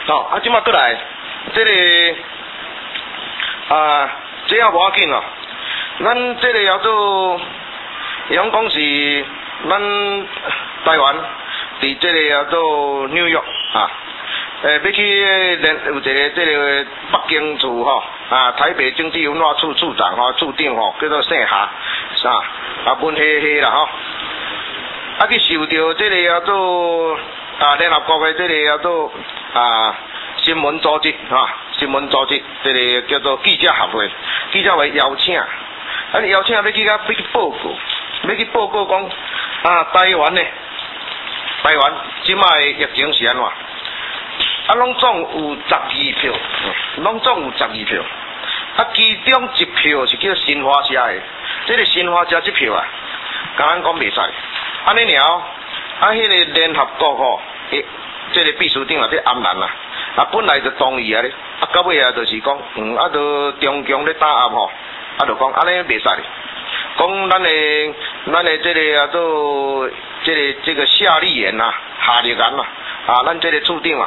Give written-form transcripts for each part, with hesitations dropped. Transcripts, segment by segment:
哦，啊，即马过来，这个这也无要紧哦。咱这个叫做，阳讲是咱台湾，伫这个叫做纽约啊。要去有一个这个北京处吼台北经济文化处处长处长叫做姓夏文黑黑啦去受到这个叫做联合国的这个叫做新闻组织新闻组织这个叫做记者协会邀请邀请要去报告，讲台湾即摆的疫情是安怎？拢总有12票，其中一票是叫新华社的，这个新华社这票甲咱讲袂使，安尼了，迄个联合国这个秘书长这安南本来就同意咧，到尾就是讲，就中共咧打压就讲安尼袂使，讲咱的这个叫做这个夏立言夏立言咱这个处长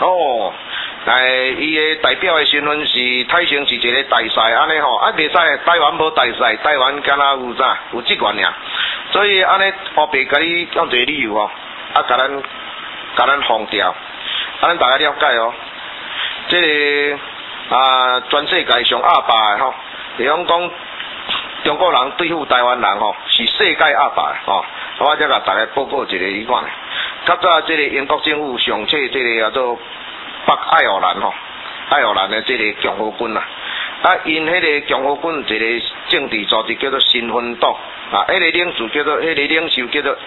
伊的代表的身份是太成是一个大使安尼袂使台湾无大使，台湾敢若有职员尔，所以安尼黑白甲你用一个理由甲咱放掉，咱大家了解这个全世界上压霸的是讲中国人对付台湾人是世界压霸的我则甲大家报告一个你看，较早这个英国政府上册这个叫做北爱尔兰的这个共和军因迄个共和军一个政治组织叫做新芬党迄个领袖叫做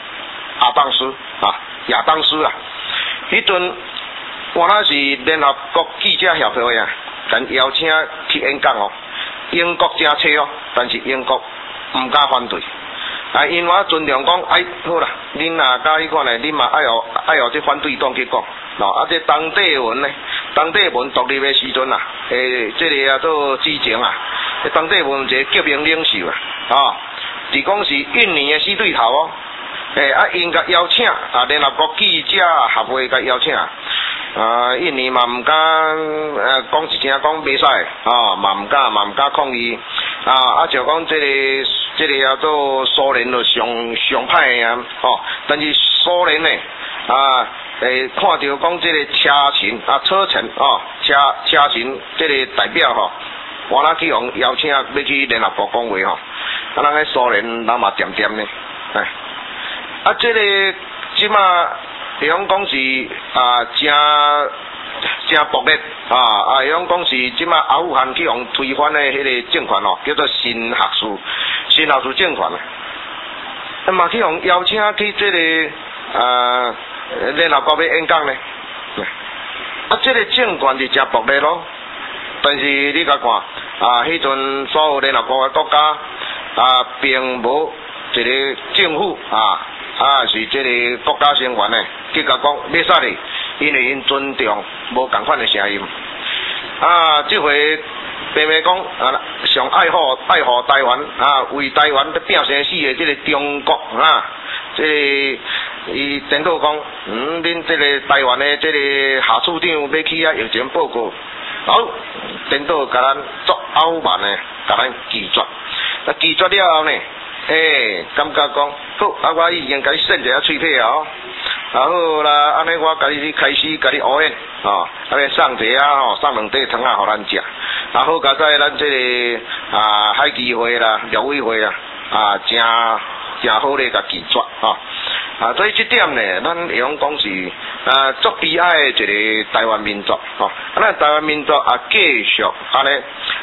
亚当斯迄阵原来是联合国记者协会咱邀请去演讲英国真切但是英国唔敢反对因我尊重讲好啦，恁甲你看咧，恁嘛爱有这反对党去讲这当地文独立的时阵这个叫做之前当地文一个革命领袖是讲是印尼的死对头因甲邀请联合国记者协会甲邀请印尼嘛唔敢讲一声讲袂使嘛唔敢抗议就讲这个叫做苏联就上歹但是苏联呢看到讲这个车臣车臣这个代表我那去用邀请要去联合国讲话咱个苏联人嘛点点呢这个即马用讲是真暴力用讲是即马阿富汗去用推翻的迄个政权叫做新学术政权嘛去用邀请去这个联合国要演讲呢这个政权是真暴力咯，但是你甲看迄阵所有联合国的国家并无一个政府是这个国家成员呢去甲讲要使哩，因为因尊重无共款的声音这回白白讲上爱护台湾为台湾要拼生死的这个中国这个伊颠倒讲恁这个台湾的这个夏处长要去疫情报告颠倒甲咱作傲慢的甲咱拒绝拒绝了后呢感觉讲好我已经甲你伸一下喙皮好啦，安尼我甲你开始甲你敷衍安尼送一下送两块糖互咱食好加在咱这个海基会啦、侨委会真好咧甲拒绝所以这点呢，咱会用讲是足悲哀的一个台湾民族咱台湾民族继续安尼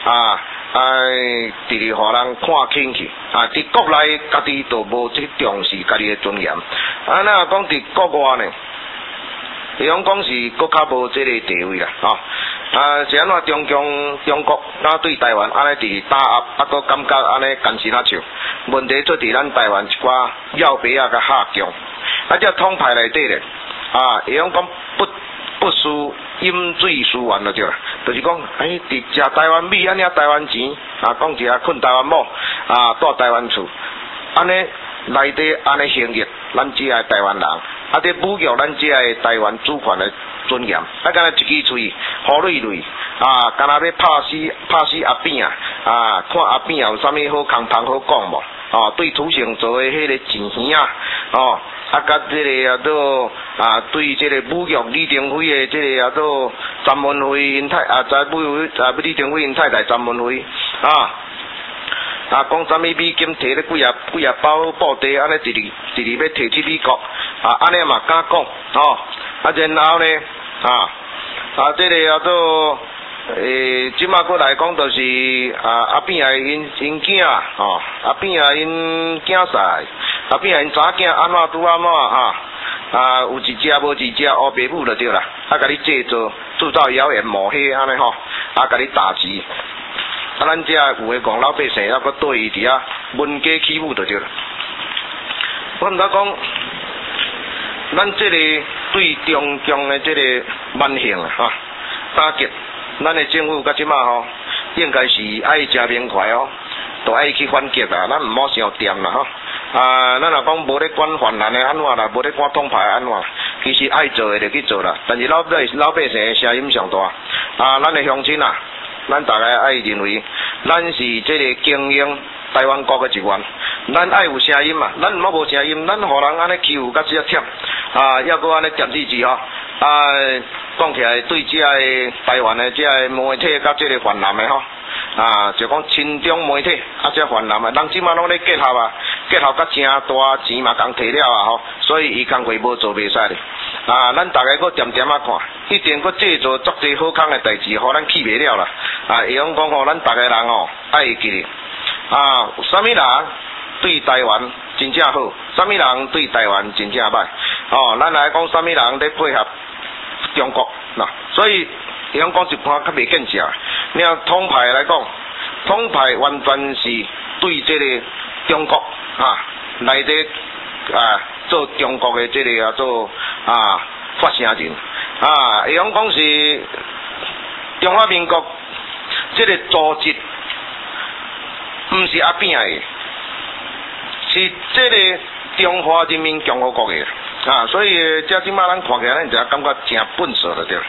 直直互人看轻去伫国内家己都无去重视家己的尊严那讲伫国外呢会用讲是更较无这个地位啦是安怎中国对台湾安尼伫打压佫感觉安尼干是哪像问题出伫咱台湾一寡要白甲下强这统派内底咧会用讲不输饮水思源就对啦，就是讲伫食台湾米安尼台湾钱讲一下困台湾某住台湾厝安尼内底安尼行业咱这个台湾人，啊，伫侮辱咱这个台湾主权的尊严，啊，敢若一支喙好累累，啊，敢若要拍死阿扁啊，看阿扁有啥物好空通好讲无？哦，对土城做的迄个钱耳啊，哦，啊，甲这个啊做啊，对这个侮辱李登辉的这个啊做詹文辉因太啊，李登辉因太太詹文辉啊。啊，讲啥物美金摕咧几啊包布袋，安尼直要摕去美国，啊，安尼嘛敢讲，哦，啊，然后呢，这个叫做即马过来讲，就是阿扁啊因囝，哦，阿扁啊因囝婿，阿扁啊因查囝安怎拄安怎有一只无一只乌白母就对啦，啊，甲你制造谣言抹黑安尼吼，啊，甲你打击。啊，咱遮有诶讲老百姓还阁对伊伫遐文家起舞就对啦。我毋知讲，咱这个对中共诶这个蛮行啊，打击咱诶政府甲即马吼，应该是爱诚明快哦，都爱去反击啦，咱毋好伤掂啦吼。咱若讲无咧管泛蓝诶安怎啦，无咧管统派安怎，其实爱做诶就去做啦。但是老百姓诶声音上大，咱诶乡亲啊。咱大家爱认为，咱是这个经营台湾国的一员，咱爱有声音嘛，咱毋好无声音，咱互人安尼欺负甲遮忝，抑阁安尼点字吼，讲起来对遮个台湾的遮个媒体甲遮个泛蓝的吼，就讲亲中媒体遮泛蓝的，人即马拢咧结合结合甲诚大钱嘛共摕了吼，所以伊工课无做袂使咧，咱大家阁点点看。一定阁制作足侪好康诶代志，互咱去袂了啦。会用讲吼，咱逐个人哦爱记咧。有啥物人对台湾真正好，啥物人对台湾真正歹。咱来讲啥物人咧配合中国嗱，所以会用讲一般较袂见识。你若统派来讲，统派完全是对这个中国来底做中国诶这个叫做发声人。会用讲是中华民国这个组织，毋是阿扁的，是这个中华人民共和国的所以这即马咱看起来，咱就感觉真笨拙了对。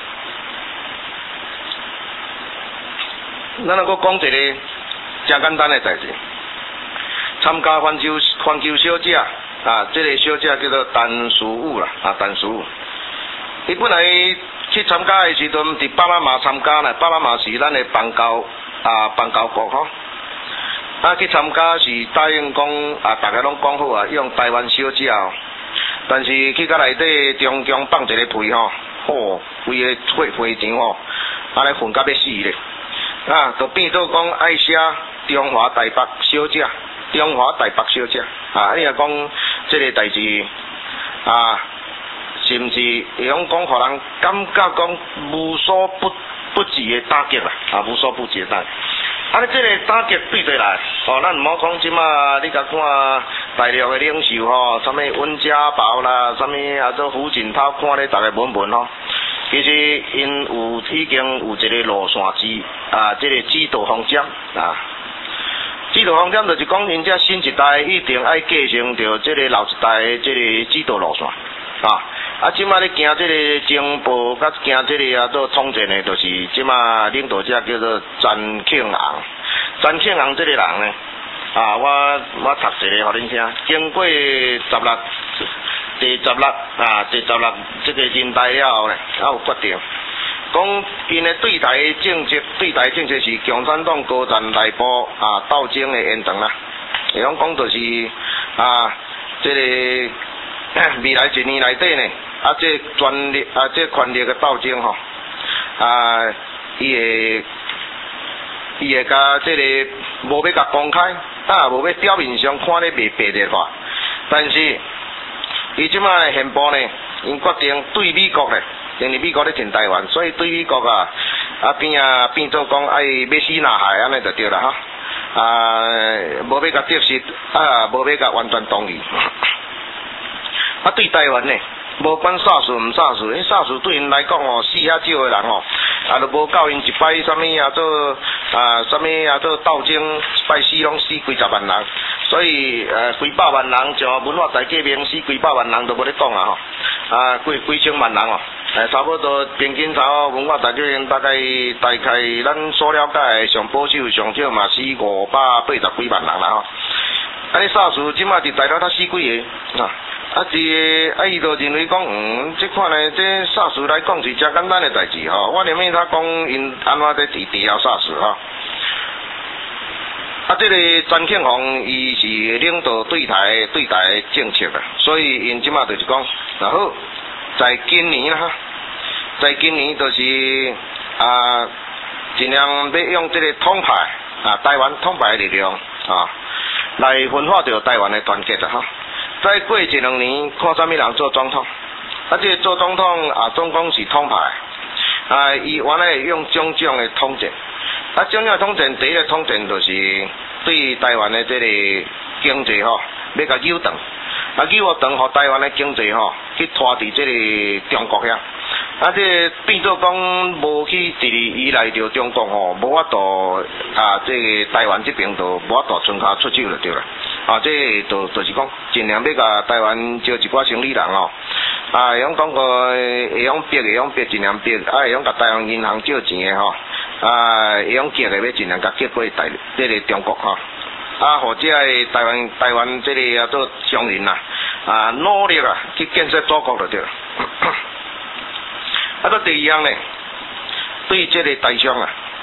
咱个讲一个真简单的代志，参加环球小姐这个小姐叫做陈淑武啦陈淑武。伊本来去参加的时阵，伫巴拿马参加呢，巴拿马是咱的邦交国吼。去参加是答应讲大家拢讲好用台湾小姐但是去到内底中共放一个屁规个会场安尼混甲要死咧。就变做讲爱写中华台北小姐，中华台北小姐你若讲这个代志是毋是会用讲，互人感觉讲无所不至的打击啦？无所不至的打击。尼这个打击对来，咱毋好讲即马你甲看大陆的领袖啥物温家宝啦，啥物做胡锦涛，看咧逐个文吼。其实因已经有一个路线这个指导方针指导方针就是讲，因这新一代一定爱继承着这个老一代的这个指导路线即马咧行这个情报，甲行这个做统战的，就是即马领导者叫做詹庆红。詹庆红这个人呢，我读一个互恁听。经过第十六这个人代了后呢，有决定，讲因的对台政策是共产党高层内部斗争的延长啦。会讲就是这个未来一年内底呢。这权力的斗争吼，伊会甲这个无要甲公开，无要表面上看咧袂白热化，但是伊即摆宪报呢，因决定对美国咧，因为美国咧挺台湾，所以对美国变做讲爱要死拿害安尼就对啦无要甲接受无要甲完全同意。对台湾呢？无管杀事毋杀事，迄杀事对因来讲死遐少的人就无够因一摆啥物做斗争，一摆死拢死几十万人， 所以几百万人像文化大革命死几百万人都无咧讲啊吼，几千万人哦，差不多平均文化大革命大概咱所了解上保守上少嘛死580几万人啦吼。尼SARS即马伫台湾他死几个啊？伊就认为讲，即款呢，这SARS来讲是真简单的代志吼。我连面他讲因安怎在治疗SARS吼。这个詹庆红伊是领导对台政策啊，所以因即马就是讲，然后在今年哈，就是尽量要用这个统派台湾统派的力量来分化掉台湾的团结啊哈。再过1、2年，看啥物人做总统，这个做总统总共是统派伊原来用种种的统战，种种的统战，第一个统战就是对台湾的这个经济要甲扭断，扭断，互台湾的经济去拖伫这个中国遐。这变做讲无去直依赖着中国无法度这个台湾这边就无法度存卡出手就对了。这就是讲尽量要甲台湾招一寡生理人会用讲个会用逼，尽量逼，会用甲台湾银行借钱的会用激的要尽量甲激过这个中国或者台湾这个做商人努力去建设祖国就对了。第二项呢，对这个台商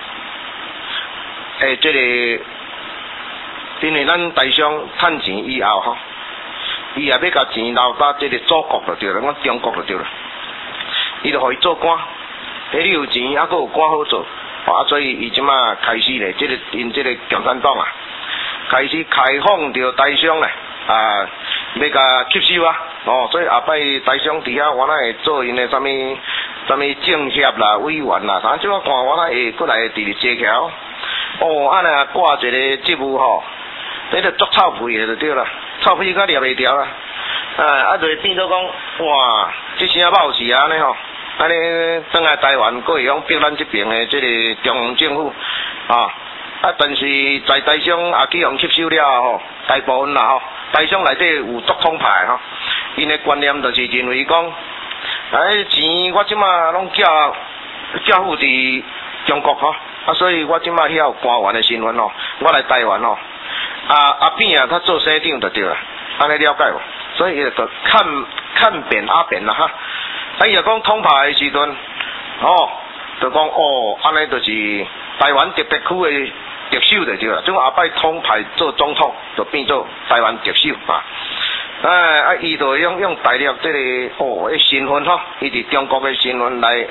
这个，因为咱台商趁钱以后伊也要甲钱留到这个祖国就对了，我中国就对了。伊就互伊做官，你有钱还佫有官好做，所以伊即马开始咧，因这个共产党开始开放着台商咧要甲吸收所以后摆台商伫遐原来会做因的啥物政协啦、委员啦，即摆看原来会过来伫街桥，安尼挂一个职务你就足臭屁的就对啦，臭屁甲捏袂掉啦，就会变做讲，哇，这声某是安尼安尼转来台湾，佫会用逼咱这边的这个中央政府但是在台商去用吸收了大部分啦台商内底有足统派因的观念就是认为讲，钱我即马拢缴付伫中国所以我即马遐有官员的身份我来台湾阿扁他做省长就对啦，安尼了解无？所以就看扁扁啦伊若讲统派的时阵就讲安尼就是台湾特别区的特首就对啦，种后摆统派做总统就变做台湾特首伊就用大陆这个身份伊伫中国的身份来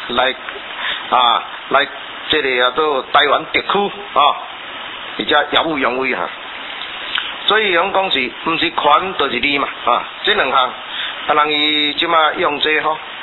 这个做台湾特区而且耀武扬威所以用讲是毋是权就是利嘛这两项人伊即马用这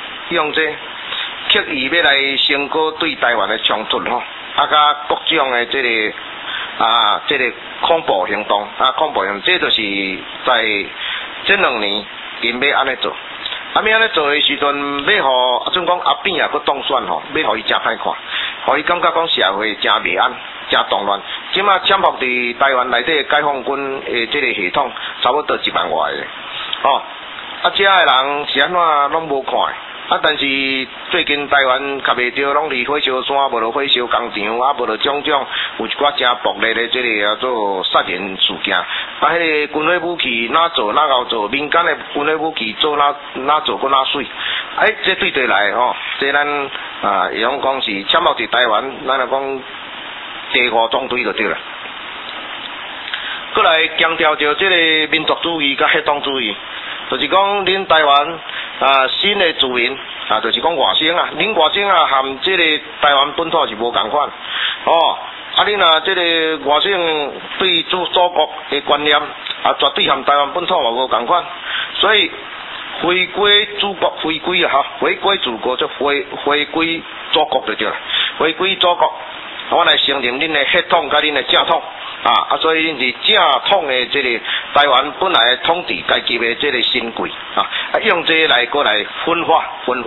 刻意要来升高对台湾的冲突甲各种的这个这个恐怖行动这就是在这2年因要安尼做要安尼做的时阵要互种讲阿扁佫当选要互伊真歹看，互伊感觉讲社会真袂安真动乱，即马潜伏伫台湾内底解放军的这个系统差不多1万外个遮的人是安怎拢无看但是最近台湾较袂着，拢离火烧山，无落火烧工厂，无落种种有一寡真暴力的这个做杀人事件。迄个军火武器哪做哪够做，民间的军火武器做哪做佫哪水。这对来这咱会用讲是潜伏伫台湾，咱来讲第5中队就对了。过来强调着这个民族主义甲血统主义。就是讲，恁台湾新的主民就是讲外省恁外省含这个台湾本土是无共款恁若这个外省对祖国的观念绝对含台湾本土也无共款，所以回归祖国，回归祖国就回归祖国就对了，回归祖国，我来承认恁的血统甲恁的正统。所以恁是正统的这个台湾本来统治阶级的这个新贵用这来过来分化，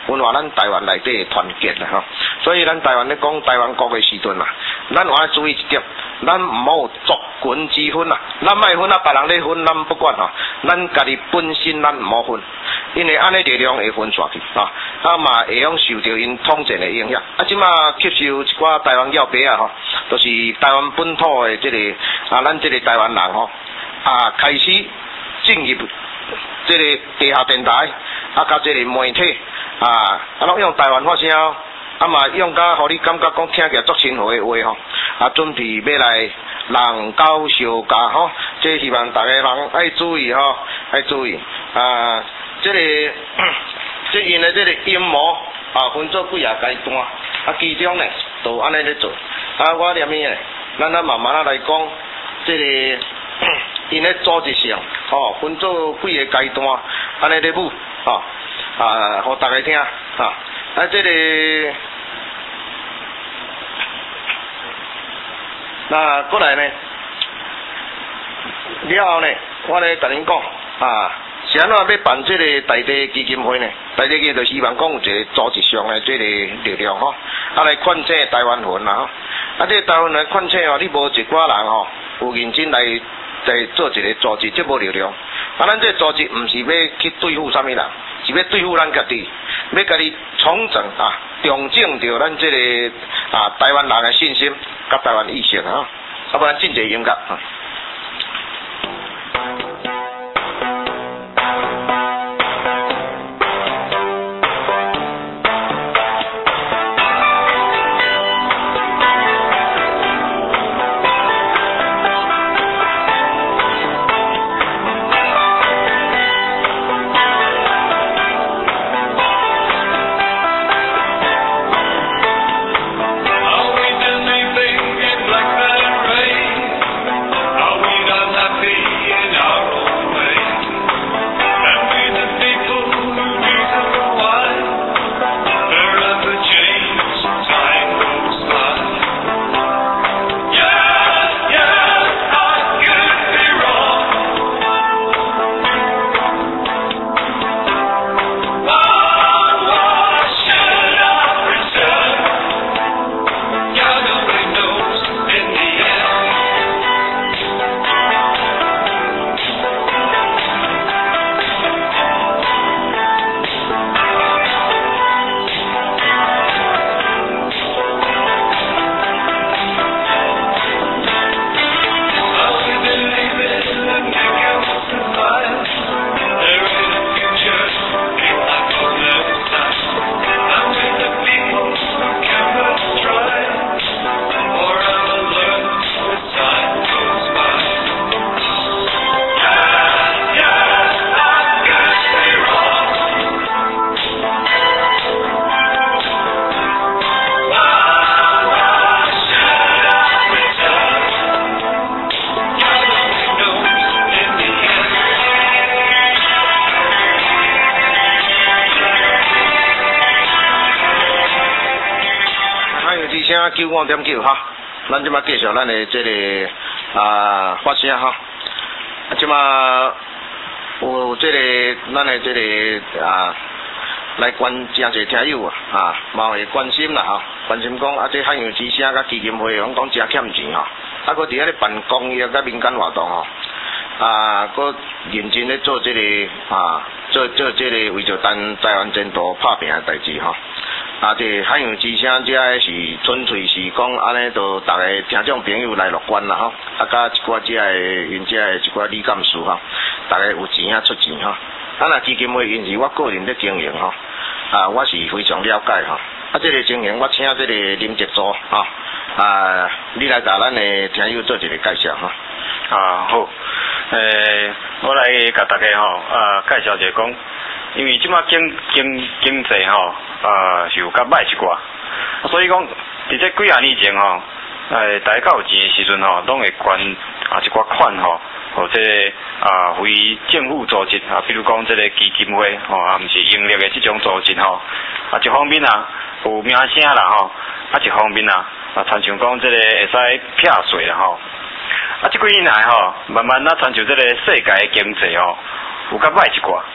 分化咱台湾内底的团结啦吼。所以咱台湾咧讲台湾国的时阵啦，咱有爱注意一点，咱唔好族群之分啦，咱莫分啊，别人咧分咱不管吼，咱家己本身咱唔好分，因为安尼力量会分出去啊，啊嘛会用受到因统战的影响。啊，即马吸收一寡台湾要别啊吼，就是台湾本土的这个啊，咱这个台湾人吼啊，开始进入这个地下电台啊，甲这个媒体啊，拢用台湾发声。啊嘛，用甲，互你感觉讲听起来足亲和的话吼，啊，准备要来人交相加吼，这希望大家人爱注意吼，爱注意啊，这个这因的这个阴谋啊，分做几啊阶段，啊，其中呢都安尼咧做，啊，我念伊呢，咱慢慢啊来讲，这个因的组织上，吼，分做几个阶段，安尼咧舞，吼，啊，互大家听，哈，啊，这个。那过来呢？了后呢，我咧甲恁讲啊，是安怎要办这个在地基金会呢？在地基金就希望讲有一个组织上的这个力量吼，啊来劝请台湾魂啦吼，啊这台湾来劝请哦，你无一寡人吼有认真来做一个组织，这无力量。啊，咱这组织唔是要去对付啥物人，是要对付咱家己，要家己重整啊，重整着咱这个啊台湾人的信心。甲台湾意识啊，啊不然真侪音乐啊。95.9哈，咱即马继续咱的这个发声哈，即马有这个咱的这个来关真侪听友啊，嘛会关心啦哈，关心讲这汉阳之声甲基金会讲真欠钱哈，搁伫遐咧办公益甲民间活动吼，搁认真咧做这个做这个为着台湾前途拍拼的代志哈。这汉阳之声这是纯粹是讲安尼，就大家听众朋友来乐观啦吼，甲一寡这因这一寡理干事吼，大家有钱出钱吼。若基金会因是我个人咧经营吼，我是非常了解吼。这个经营我请这个林杰祖吼，你来甲咱的听友做一个介绍吼。 好，我来甲大家吼介绍一下讲。因为即马经济吼，是有较歹一寡，所以讲，伫这几啊年前吼，大家较有钱的时阵吼，拢会捐一寡款吼，或者非政府组织比如讲这个基金会吼，毋是盈利的这种组织吼，一方面有名声啦吼，一方面亲像讲这个会使撇税啦吼，这几年来吼，慢慢亲像这个世界的经济吼，有较歹一寡。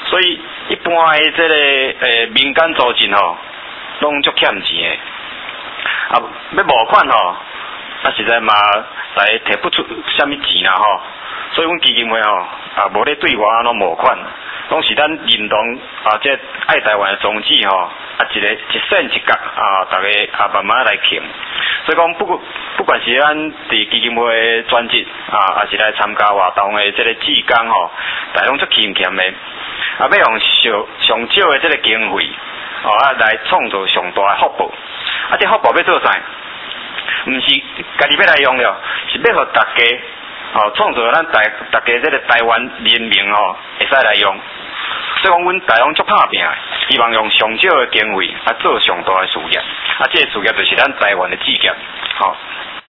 所以一般的这个民间组织吼，拢足欠钱的，啊，要募款吼，啊实在嘛来摕不出啥物钱啦吼，所以阮基金会吼啊无咧对外安怎募款，拢是咱认同啊这爱台湾的宗旨吼，啊一线一角啊，大家啊慢慢来倾。所以讲不管是咱伫基金会的专辑啊，还是来参加活动的这个志工吼，大家拢足勤俭的，啊要用上少的这个经费，哦啊来创造上大的福报。啊这福报要做啥？毋是家己要来用了，是要互大家哦创造咱大家这个台湾人民哦会使来用。所以讲，阮大家拢足拍拼，希望用上少的经费啊做上大的事业，啊，这个事业就是咱台湾的志业，吼、哦。